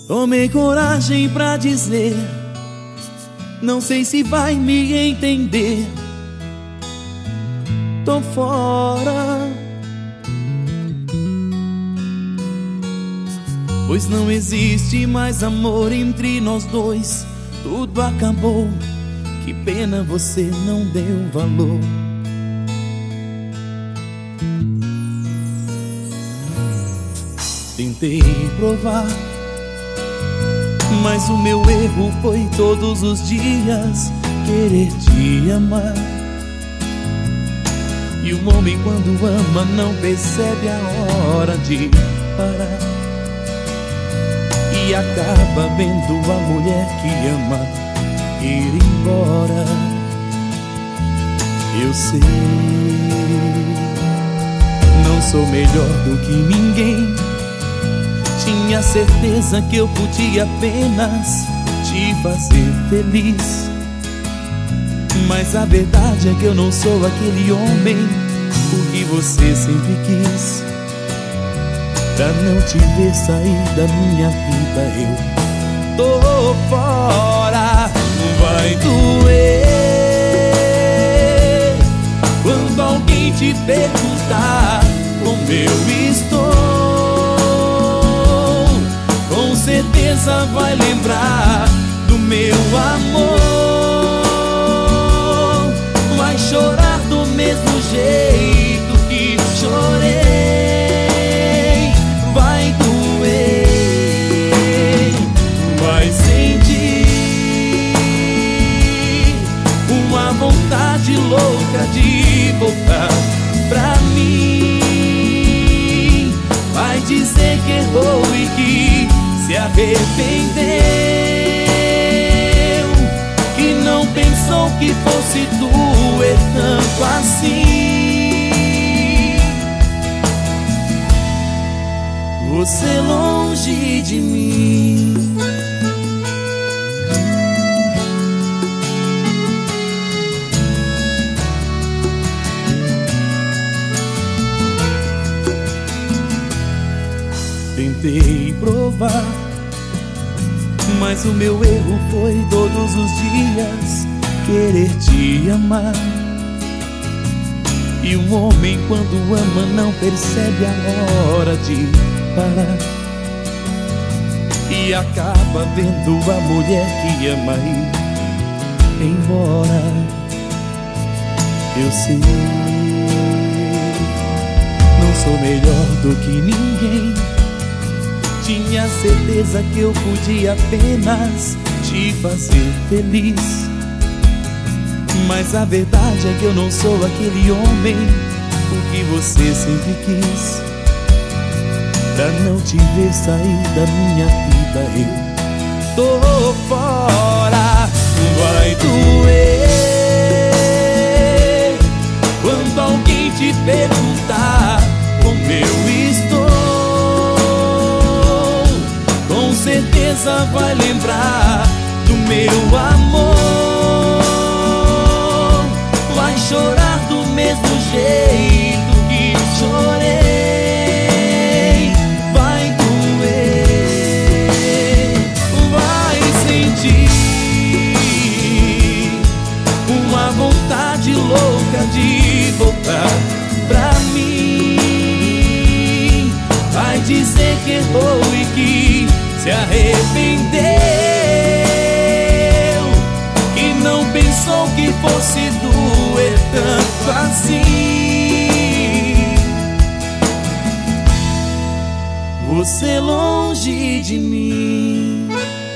Tomei coragem pra dizer, não sei se vai me entender. Tô fora, pois não existe mais amor entre nós dois. Tudo acabou, que pena você não deu valor. Tentei provar, mas o meu erro foi todos os dias querer te amar. E o homem quando ama não percebe a hora de parar, e acaba vendo a mulher que ama ir embora. Eu sei, não sou melhor do que ninguém. Tinha certeza que eu podia apenas te fazer feliz, mas a verdade é que eu não sou aquele homem o que você sempre quis. Pra não te ver sair da minha vida eu tô fora. Vai doer quando alguém te perguntar como eu estou. Com certeza vai lembrar do meu amor. Vai chorar do mesmo jeito que chorei. Vai doer, vai sentir uma vontade louca de voltar pra mim. Vai dizer que errou e que se arrependeu, que não pensou que fosse doer tanto assim. Você longe de mim. Tentei provar, mas o meu erro foi todos os dias querer te amar. E um homem quando ama não percebe a hora de parar, e acaba vendo a mulher que ama ir embora. Eu sei, não sou melhor do que ninguém. Tinha certeza que eu podia apenas te fazer feliz, mas a verdade é que eu não sou aquele homem o que você sempre quis. Pra não te ver sair da minha vida eu tô fora. Vai doer quando alguém te perguntar como eu estou. Com certeza vai lembrar do meu amor. Vai chorar do mesmo jeito que chorei. Vai doer, vai sentir uma vontade louca de voltar pra mim. Vai dizer que errou e que se arrependeu, que não pensou que fosse doer tanto assim. Você longe de mim.